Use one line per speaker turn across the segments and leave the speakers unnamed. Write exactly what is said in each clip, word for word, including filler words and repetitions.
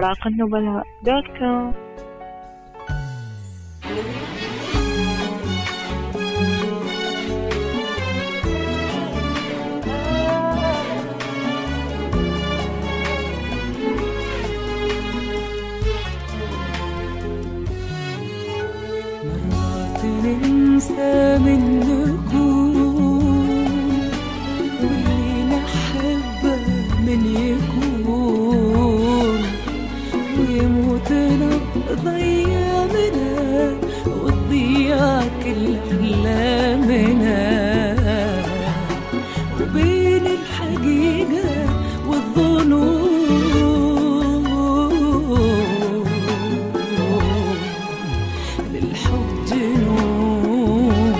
أوراق النبلاء دوت كوم.
مرات ننسى من نكون واللي نحبه من يكون ويموتنا ضيامنا وتضيع كل أحلامنا وبين الحقيقة والظنون للحب جنون.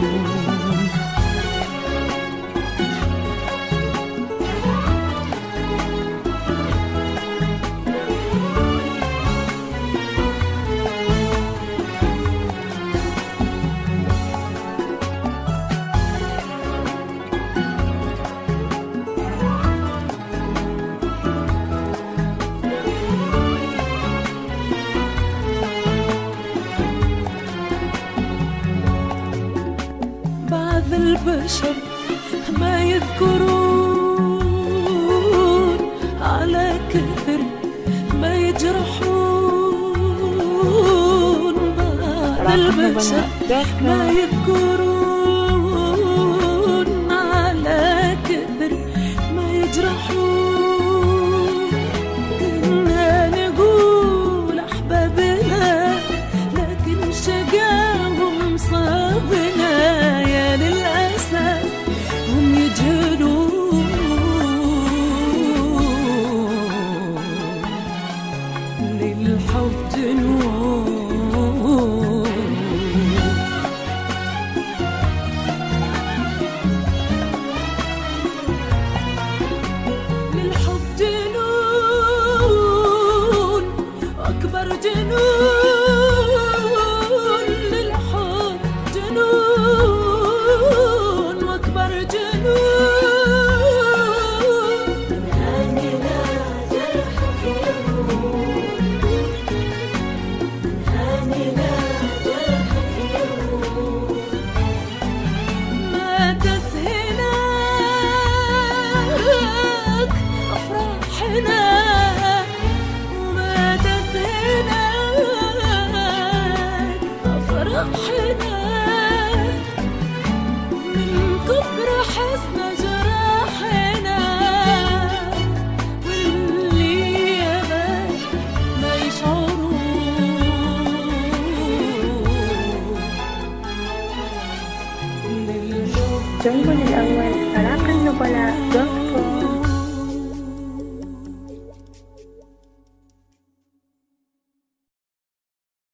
بعض البشر ما يذكرون على كثر ما يجرحون. بعض البشر ما يذكرون على كثر ما يجرحون. كنا نقول أحبابنا لكن شقاهم صابنا يا للأسف هم يجهلون للحب جنون. للحب جنون أكبر جنون. للحب جنون وأكبر جنون.
هاننا جرحك يروح، هاننا جرحك يروح.
ماتت هناك أفراحنا وماتت هناك أفراحنا من كبر حزن جراحنا واللي يبات ما يشعرون للحب
جنبنا الأول أوراق النبلاء دوت